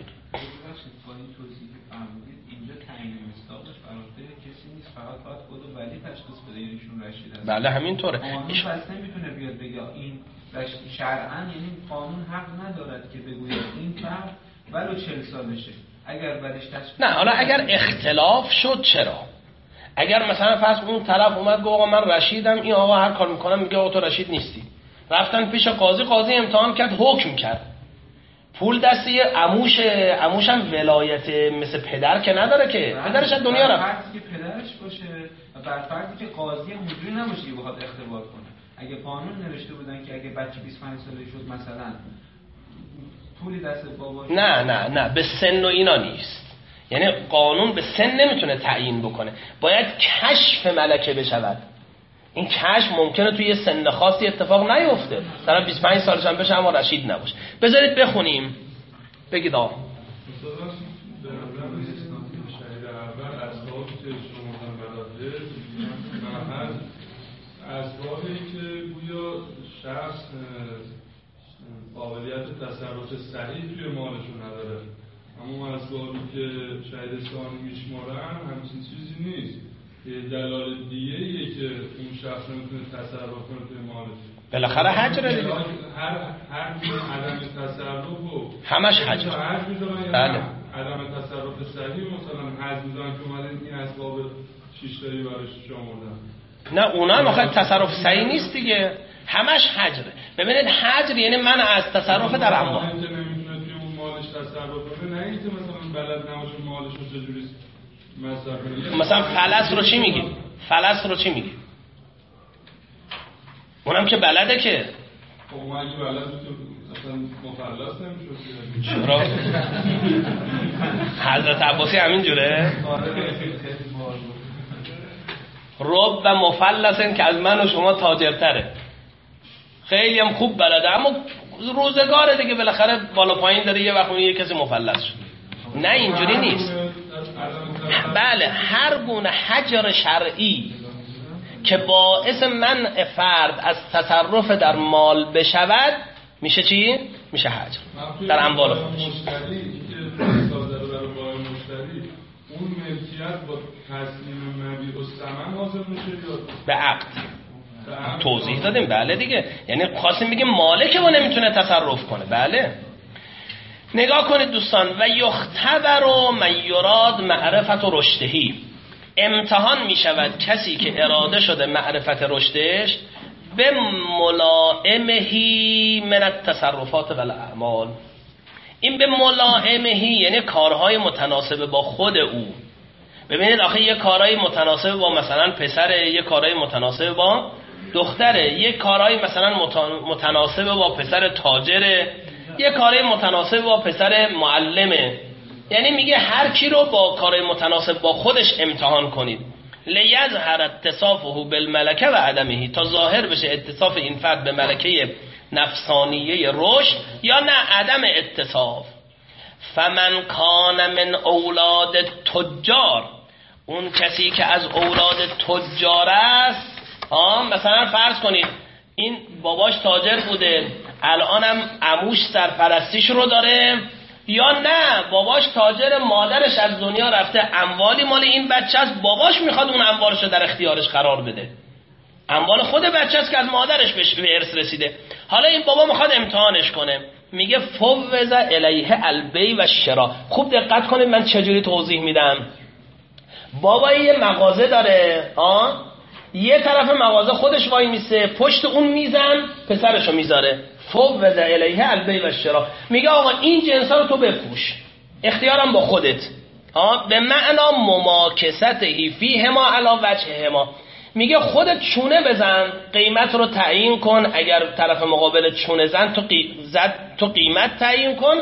بله همینطوره. ایشون پس نمیتونه بیاد بگه این شرعاً، یعنی قانون حق ندارد که بگوید این فرد ولو 40 سالشه اگر بعدش نه. حالا اگر اختلاف شد چرا؟ اگر مثلا فرض اون طرف اومد گفت آقا من رشیدم، این آقا هر کار میکنم میگه آقا تو رشید نیستی، رفتن پیش قاضی امتحان کرد، حکم کرد، پول دستی عموش هم ولایت مثل پدر که نداره که، پدرش از دنیا رفت. فردی که پدرش باشه و بر فردی که قاضی هم حضوری نباشه که بخواد اختبار کنه. اگه قانون نوشته بودن که اگه بچه 25 ساله شد مثلا پولی دست باباش، نه به سن و اینا نیست. یعنی قانون به سن نمیتونه تعیین بکنه، باید کشف ملکه بشود. این کشف ممکنه توی یه سن خاصی اتفاق نیفته، طرف 25 سالش هم بشه اما رشید نباشه. بذارید بخونیم. بگید آقا اسبابی که گویا شخص قابلیت تصرف صحیح توی مالشون نداره، اما اسبابی که شهید ثانی میشمارن همچین چیزی نیست، یه دلال دیگه‌ایه که اون شخص نمیتونه تصرف کنه توی مالش. بالاخره حجر دیگه، هر عدم تصرف و همش حجر. بله. عدم تصرف صحیح مثلا حجر میزنن که اومدن این اسباب 6 تایی براش شمردن. نه اونا هم آخه تصرف صحیح نیست دیگه، همش حجره. ببینید حجر یعنی من از تصرف در اموال نمیتونه توی اون مالش تصرف کنه، نه اینکه مثلا بلد نباشه مالش رو چجوری مصرف کنه. مثلا فلس رو چی میگی؟ فلس رو چی میگی؟ اونم که بلده که خب اون اگه بلد بود اصلا مفلس نمیشد. چرا؟ حضرت عباسی همین جوره؟ رب و مفلسن که از من و شما تاجرتره، خیلی هم خوب بلده، اما روزگاره دیگه بالاخره بالا پایین داره، یه وقت یه کسی مفلس شد. نه اینجوری نیست. بله هر گونه حجر شرعی که باعث منع فرد از تصرف در مال بشود میشه چی؟ میشه حجر در اموال خودش. اون ملکیت با تسلیم مبیع و ثمن حاصل میشه یا به عقد؟ توضیح دادیم بله دیگه، یعنی خواستیم بگیم مالک و نمیتونه تصرف کنه. بله نگاه کنید دوستان، و یختبر من یراد معرفت و رشدهی، امتحان میشود کسی که اراده شده معرفت رشدش به ملائمهی من التصرفات و الاعمال. این به ملائمهی یعنی کارهای متناسب با خود او. ببینید آخه یه کارهای متناسب با مثلا پسره، یه کارهای متناسب با دختره، یه کارهای مثلا متناسب با پسر تاجره، یه کارهای متناسب با پسر معلمه. یعنی میگه هر کی رو با کارهای متناسب با خودش امتحان کنید. لیظهر اتصافه بالملکه و عدمه، تا ظاهر بشه اتصاف این فرد به ملکه نفسانیه رشد یا نه عدم اتصاف. فمن کان من اولاد تجار، اون کسی که از اولاد تجار است، مثلا فرض کنید این باباش تاجر بوده الانم عموش سرپرستیش رو داره، یا نه باباش تاجر مادرش از دنیا رفته، اموالی مال این بچه است، باباش میخواد اون اموالش رو در اختیارش قرار بده، اموال خود بچه است که از مادرش به ارث رسیده. حالا این بابا میخواد امتحانش کنه، میگه فوض الیه البیع و شرا. خوب دقت کنید من چجوری توضیح میدم. بابا یه مغازه داره، یه طرف مغازه خودش وای میسه، پشت اون میزن پسرشو میذاره، فوض الیه البیع و شرا، میگه آقا این جنسا رو تو بفروش، اختیارم با خودت، به معنا مماکستهی فیهما علی وجههما، میگه خودت چونه بزن، قیمت رو تعیین کن، اگر طرف مقابل چونه زن تو قیمت تعیین کن،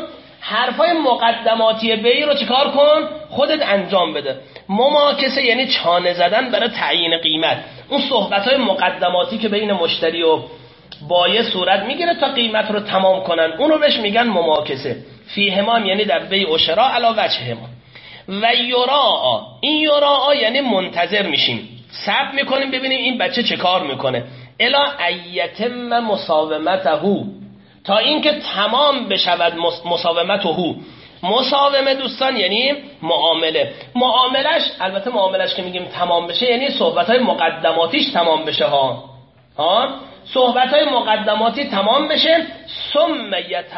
حرفای مقدماتی بی رو چیکار کن؟ خودت انجام بده. مماکسه یعنی چانه زدن برای تعیین قیمت. اون صحبت‌های مقدماتی که بین مشتری و بایع صورت میگیره تا قیمت رو تمام کنن، اونو بهش میگن مماکسه. فیهما یعنی در بیع و شراء علی وجههما. و یراء، این یراء یعنی منتظر میشیم، صبر میکنیم ببینیم این بچه چه کار میکنه. الا ایتم مساومته، تا اینکه تمام بشود مساومته. مساومه دوستان یعنی معامله. معاملش، البته معاملش که میگیم تمام بشه یعنی صحبت‌های مقدماتیش تمام بشه ها. صحبت‌های مقدماتی تمام بشه، ثم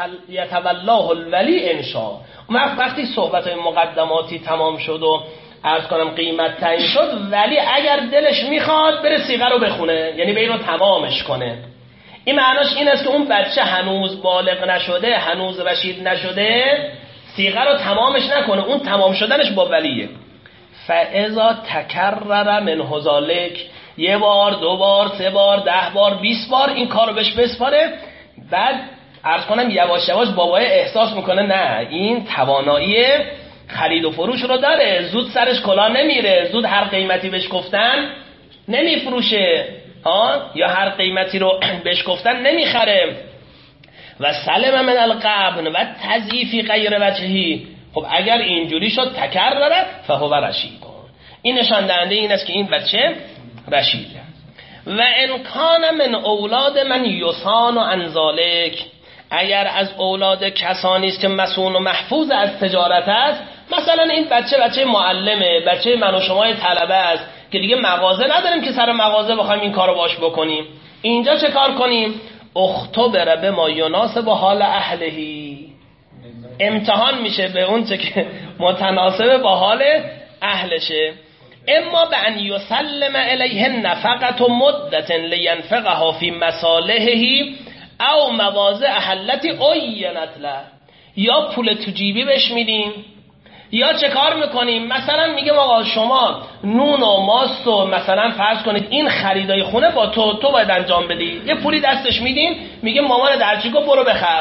یتولاه الولی انشاء. وقتی صحبت‌های مقدماتی تمام شد و عرض کنم قیمت تعیین شد، ولی اگر دلش میخواد بره صیغه رو بخونه، یعنی به این رو تمامش کنه. این معناش این است که اون بچه هنوز بالغ نشده، هنوز رشید نشده، صیغه رو تمامش نکنه، اون تمام شدنش با ولیه. فاذا تکرر منه ذلک، یه بار، دو بار، سه بار، 10 بار، 20 بار این کارو بهش بسپاره، بعد عرض کنم یواش یواش بابای احساس میکنه نه این توانایی خرید و فروش رو داره، زود سرش کلا نمیره، زود هر قیمتی بهش گفتن نمیفروشه یا هر قیمتی رو بهش گفتن نمیخره. و سلم من القبن و تضعیفی غیر وجهی. خب اگر اینجوری شد تکرر فهو رشید، این نشان دهنده این است که این بچه رشیده. و ان کان من اولاد من یصان عن ذلک، اگر از اولاد کسانی است که مسئول و محفوظ از تجارت است، مثلا این بچه معلمه، بچه من و شما طلبه است که دیگه مغازه نداریم که سر مغازه بخوایم این کارو باش بکنیم، اینجا چه کار کنیم؟ اختبر بما یناسب حال اهلهی، امتحان میشه به اون چه که متناسب با حال اهلشه. اما به ان یسلم الیه نفقت و مدت لینفقها فی مصالحه او مواضع التي عینت له، یا پول تو جیبی بهش میدیم یا چه کار میکنیم؟ مثلا میگم آقا شما نون و ماست و مثلا فرض کنید این خریدای خونه با تو باید انجام بدی، یه پولی دستش میدیم، میگه مامان درچی گفت برو بخر.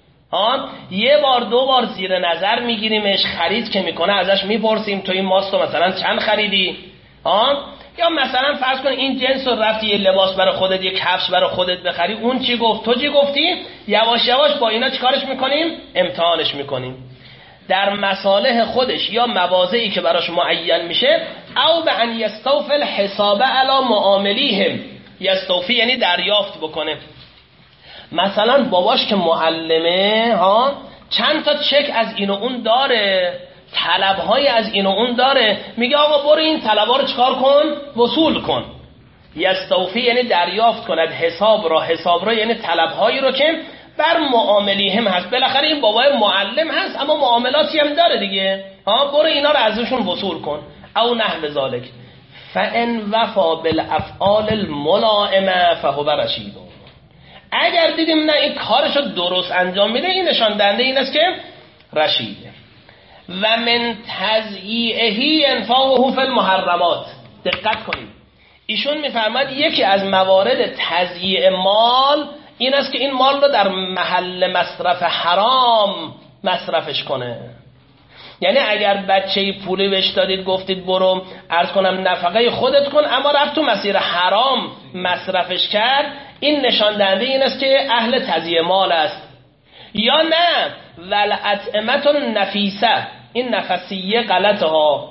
یه بار دو بار زیر نظر میگیریمش، خرید که میکنه ازش میپرسیم تو این ماستو مثلا چند خریدی؟ یا مثلا فرض کن این جنس رو رفتی یه لباس برای خودت، یه کفش برای خودت بخری، اون چی گفت تو چی گفتی؟ یواش یواش با اینا چیکارش میکنیم؟ امتحانش میکنیم در مصالح خودش یا مواضعی که براش معین میشه. او به ان یستوفی الحساب علی معاملیهم، یستوفی یعنی دریافت بکنه. مثلا باباش که معلمه چند تا چک از این و اون داره، طلبهای از این و اون داره، میگه آقا برو این طلبها رو چکار کن؟ وصول کن. یستوفی یعنی دریافت کند، حساب را یعنی طلبهایی رو که بر معاملی هم هست. بالاخره این بابای معلم هست اما معاملاتی هم داره دیگه، برو اینا رو ازشون وصول کن. او نحو ذالک فان وفا بالافعال الملائمه فهو رشید. اگر دیدیم نه این کارشو درست انجام میده، این نشان دهنده این است که رشیده. و من تضییعه انفاقه فی المحرمات. دقت کنید ایشون میفرماد یکی از موارد تضییع مال این است که این مال رو در محل مصرف حرام مصرفش کنه. یعنی اگر بچه‌ای پولی بهش دادید گفتید برو عرض کنم نفقه خودت کن، اما رفت تو مسیر حرام مصرفش کرد، این نشان دهنده این است که اهل تضییع مال است. یا نه ولعطعمت نفیسه، این نفسیه غلطه ها،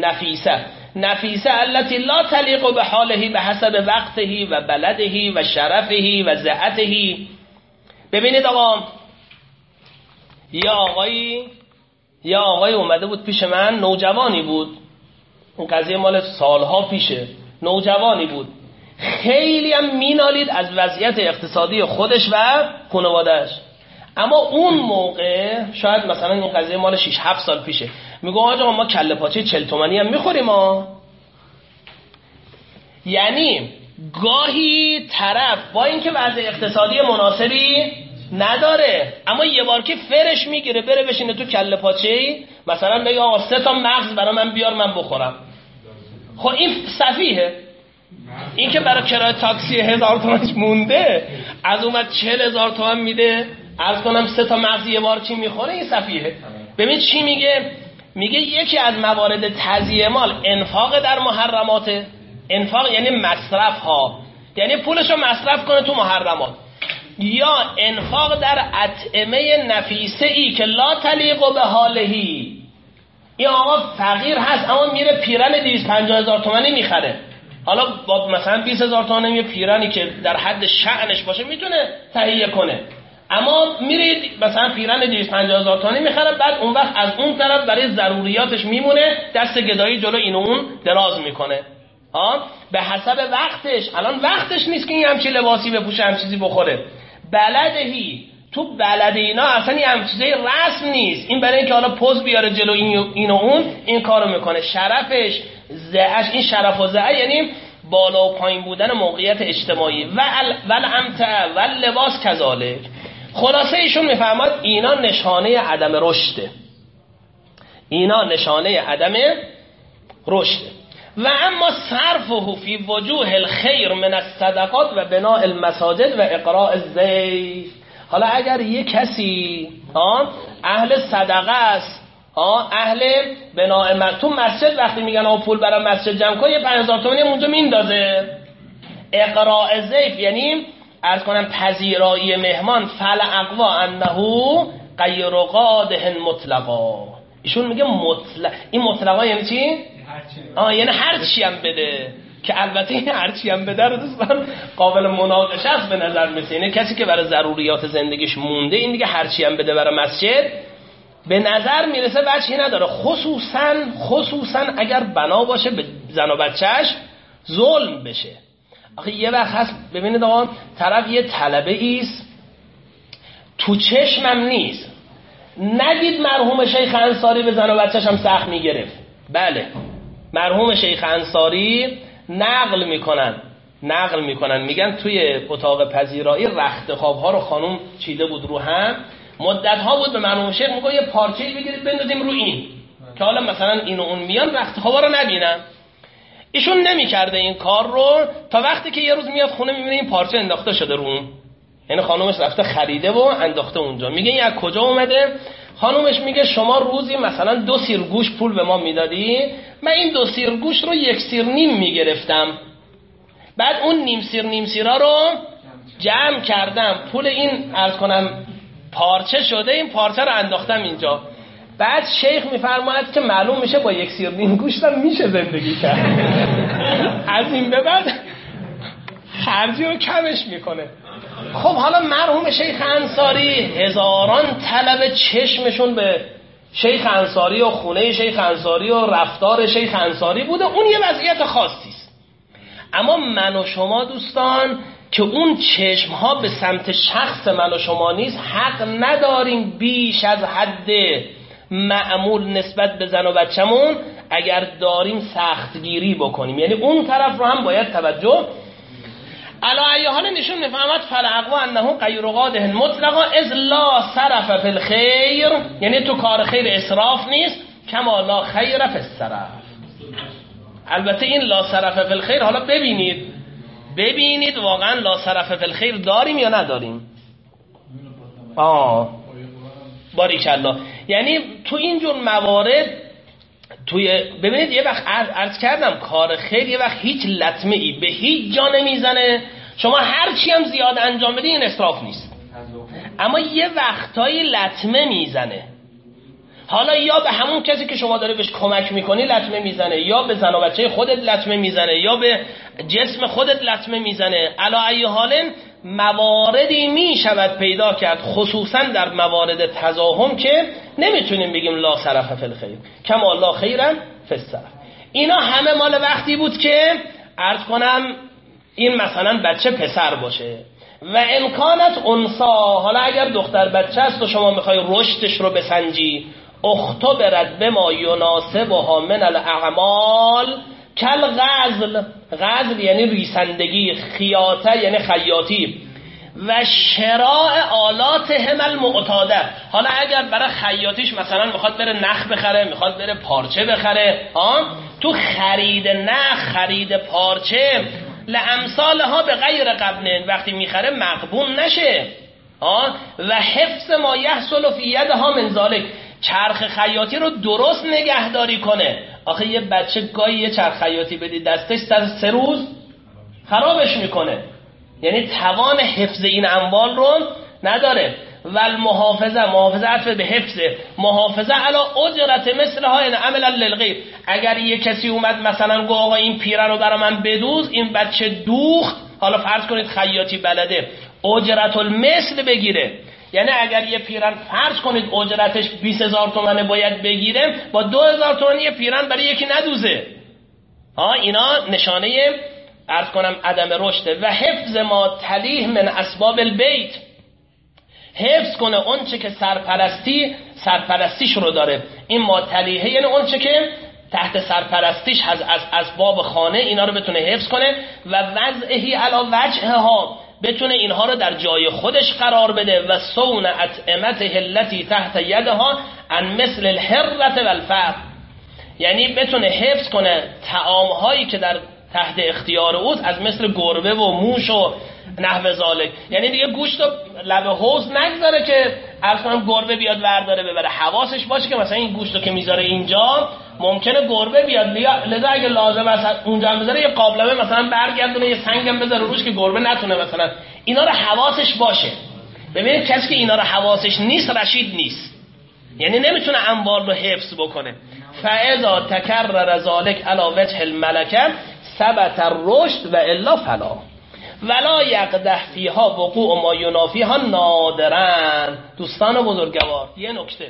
نفیسه التي لا تلیق به حاله به حسب وقته و بلده و شرفه و زعته. ببینید آقا یه آقای اومده بود پیش من، نوجوانی بود، این قضیه مال سالها پیشه، نوجوانی بود، خیلی هم مینالید از وضعیت اقتصادی خودش و خانواده‌اش. اما اون موقع شاید مثلا این قضیه مال 6-7 سال پیشه، میگه آقا ما کله پاچه 40 تومانی هم میخوریم یعنی گاهی طرف با اینکه وضع اقتصادی مناسبی نداره اما یه بار که فرش میگیره بره بشینه تو کله پاچه، مثلا بگه آقا 3 تا مغز برای من بیار من بخورم. خب این سفیه. این که برای کرایه تاکسی 1000 تومانش مونده، از اومد 40,000 تومان میده عرض کنم 3 تا مغز یه بار چی میخوره این سفیه. ببین چی میگه؟ میگه یکی از موارد تضییع مال انفاق در محرماته. انفاق یعنی مصرف ها، یعنی پولشو مصرف کنه تو محرمات، یا انفاق در اطعمه نفیسه ای که لا تلیق به حالهی. این آقا فقیر هست اما میره پیرن 250,000 تومانی میخره، حالا با مثلا 20,000 تومانی یه پیرنی که در حد شأنش باشه میتونه تهیه کنه، اما میرید مثلا پیرن 250,000 تومانی میخره، بعد اون وقت از اون طرف برای ضروریاتش میمونه، دست گدایی جلو این و اون دراز میکنه به حسب وقتش. الان وقتش نیست که این همچی لباسی بپوشه، هم چیزی بخوره. بلدهی، تو بلد اینا اصلا این هم چیزی رسم نیست، این برای اینکه حالا پوز بیاره جلو این و اون این کارو میکنه. شرفش، زعش، این شرف و زعه یعنی بالا و پایین بودن موقعیت اجتماعی. و الامتع و لباس کذالک. خلاصه ایشون میفهمد اینا نشانه عدم رشده، اینا نشانه عدم رشده. و اما صرفه فی وجوه الخیر من الصدقات و بناء المساجد و اقراء الضیف. حالا اگر یه کسی اهل صدقه است، اهل بناء تو مسجد، وقتی میگن پول برای مسجد جمع کن، یه 50,000 تومانی اونجا میندازه. اقراء الضیف یعنی عرض کنم پذیرایی مهمان. فالاقوا انه غیر قاده مطلقا. ایشون میگه مطلق، این مطلقا یعنی چی؟ یعنی هر چی هم بده، که البته این هر چی هم بده رو دوستان قابل مناقشه است به نظر میسه. یعنی کسی که برای ضروریات زندگیش مونده، این دیگه هر چی هم بده برای مسجد به نظر میرسه بچه‌ای نداره، خصوصا اگر بنا باشه به زن و بچه‌اش ظلم بشه. آخه یه وقت هست ببینید آقا، طرف یه طلبه ایست تو چشمم نیست، ندید مرحوم شیخ انصاری به زن و بچه‌ش هم سخت میگرفت. بله، مرحوم شیخ انصاری نقل میکنن میگن توی اتاق پذیرایی رخت خوابها رو خانم چیده بود رو هم، مدت ها بود به مرحوم شیخ میگه یه پارچه‌ای بگیرید بندازیم رو این، که حالا مثلا این و اون میان رخت خوابا رو نبینن. ایشون نمیکرده این کار رو تا وقتی که یه روز میاد خونه میبینه این پارچه انداخته شده رو اون، یعنی خانومش رفته خریده و انداخته اونجا. میگه این از کجا اومده؟ خانومش میگه شما روزی مثلا 2 سیر گوش پول به ما میدادی، من این 2 سیر گوش رو 1 سیر نیم میگرفتم، بعد اون نیم سیرا رو جمع کردم، پول این عرض کنم پارچه شده، این پارچه رو انداختم اینجا. بعد شیخ میفرماید که معلوم میشه با 1 سیر نیم گوشتم میشه زندگی کرد. از این به بعد خرجی رو کمش میکنه. خب حالا مرحوم شیخ انصاری هزاران طلب چشمشون به شیخ انصاری و خونه شیخ انصاری و رفتار شیخ انصاری بوده، اون یه وضعیت خاصی است. اما من و شما دوستان که اون چشم ها به سمت شخص من و شما نیست، حق نداریم بیش از حد معمول نسبت به زن و بچمون اگر داریم سختگیری بکنیم، یعنی اون طرف رو هم باید توجه. علا ای حال نشون میفهمد فالاقوا انه غیر قاده مطلقا اذ لا صرف فی الخیر، یعنی تو کار خیر اسراف نیست، کما لا خیر فی الصرف. البته این لا صرف فی الخیر، حالا ببینید واقعا لا صرف فی الخیر داریم یا نداریم؟ باریکالله. یعنی تو اینجور موارد ببینید یه وقت عرض کردم کار خیر یه وقت هیچ لطمه ای به هیچ جا نمیزنه، شما هر چی هم زیاد انجام بدی این اسراف نیست، اما یه وقتایی لطمه میزنه. حالا یا به همون کسی که شما داره بهش کمک میکنی لطمه میزنه، یا به زن و بچه خودت لطمه میزنه، یا به جسم خودت لطمه میزنه. علا ای حالن مواردی میشود پیدا کرد، خصوصا در موارد تزاحم که نمیتونیم بگیم لا صرف فی الخیر کما لا خیرا فی الصرف. اینا همه مال وقتی بود که عرض کنم این مثلا بچه پسر باشه و امکانت انثا. حالا اگر دختر بچه است و شما میخوای رشدش رو بسنجی، اختبرت بما یناسبها من الاعمال کل غزل یعنی ریسندگی، خیاطه یعنی خیاطی، و شراء آلاتهم المعتاده. حالا اگر برای خیاطیش مثلا میخواد بره نخ بخره، میخواد بره پارچه بخره، تو خرید نخ خرید پارچه لامثالها به غیر قبن، وقتی میخره مقبون نشه، و حفظ ما یحصل فی یدها من ذالک، چرخ خیاطی رو درست نگهداری کنه. آخه یه بچه گاهی یه چرخ خیاطی بدی دستش 3 روز خرابش میکنه، یعنی توان حفظ این اموال رو نداره. و المحافظه عطف به حفظ، محافظه علی اجرت مثلها ان عملا للغیر. اگر یه کسی اومد مثلا گفت آقا این پیره رو برای من بدوز، این بچه دوخت، حالا فرض کنید خیاطی بلده، اجرت المثل بگیره. یعنی اگر یه پیرن فرض کنید اجرتش 20,000 تومانه باید بگیره، با 2,000 تومان یه پیرن برای یکی ندوزه. اینا نشانه عرض کنم عدم رشده. و حفظ ما تلیه من اسباب البیت، حفظ کنه اون چه که سرپرستیش رو داره. این ما تلیه یعنی اون چه که تحت سرپرستیش از اسباب خانه، اینا رو بتونه حفظ کنه. و وضعهی علی وجهها، بتونه اینها رو در جای خودش قرار بده. و صون اطعمته التي تحت یدها عن مثل الحرة والفقر، یعنی بتونه حفظ کنه طعام‌هایی که در تحت اختیار اوست از مثل گربه و موش و نحو ذالک. یعنی دیگه گوشت رو لب حوض نگذاره که اصلا گربه بیاد ورداره ببره، حواسش باشه که مثلا این گوشت رو که میذاره اینجا ممکنه گربه بیاد، لذا اگه لازم است اونجا هم بذاره یه قابلمه مثلا برگردونه، یه سنگم بذاره روش که گربه نتونه مثلا. اینا رو حواسش باشه. ببینید کسی که اینا رو حواسش نیست رشید نیست، یعنی نمیتونه اموال رو حفظ بکنه. فاذا تکرر ذلک علی وجه الملکه ثبت الرشد و الا فلا ولا یقدح فیها وقوع ما ینافیها نادرن. دوستان بزرگوار، یه نکته،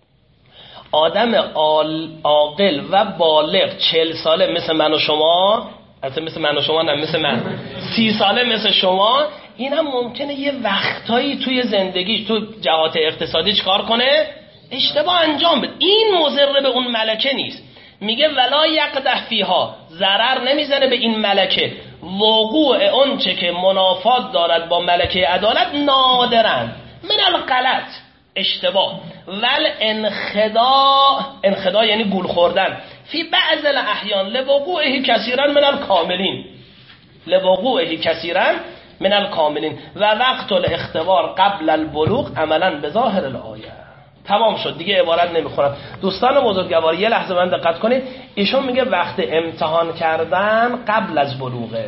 آدم عاقل و بالغ 40 ساله مثل من و شما، البته مثل من و شما نه، مثل من 30 ساله مثل شما، اینم ممکنه یه وقتایی توی زندگیش تو جهات اقتصادی چکار کنه؟ اشتباه انجام بده. این مضر به اون ملکه نیست. میگه ولا یقدح فیها، ضرر نمیزنه به این ملکه، وقوع اون چه که منافات دارد با ملکه عدالت نادرن من الغلط، اشتباه، ول انخداع یعنی گول خوردن، فی بعض الاحیان لوقوعه کثیرا من الکاملین، لوقوعه کثیرا من الکاملین و وقت الاختبار قبل البلوغ عملا به ظاهر الآیه. تمام شد دیگه، عبارت نمیخورم. دوستان بزرگوار یه لحظه من دقت کنید، ایشون میگه وقت امتحان کردن قبل از بلوغه.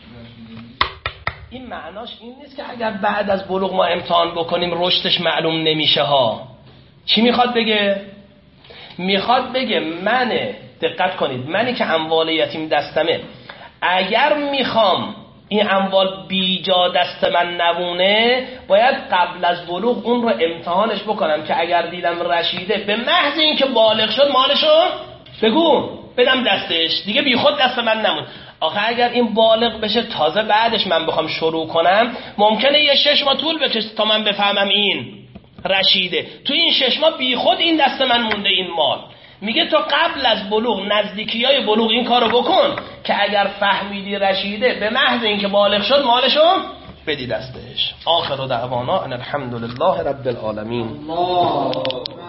این معناش این نیست که اگر بعد از بلوغ ما امتحان بکنیم رشدش معلوم نمیشه ها. چی میخواد بگه؟ میخواد بگه دقت کنید، منی که اموال یتیم دستمه، اگر میخوام این اموال بیجا دست من نمونه، باید قبل از بلوغ اون رو امتحانش بکنم که اگر دیدم رشیده، به محض اینکه بالغ شد مالشو بگو بدم دستش، دیگه بی خود دست من نمون. آخه اگر این بالغ بشه تازه بعدش من بخوام شروع کنم، ممکنه یه 6 ماه طول بکشه تا من بفهمم این رشیده. تو این 6 ماه بی خود این دست من مونده این مال. میگه تو قبل از بلوغ، نزدیکیای بلوغ این کارو بکن که اگر فهمیدی رشیده، به محض اینکه بالغ شد مالشو بدی دستش. آخر دعوانا ان الحمد لله رب العالمین.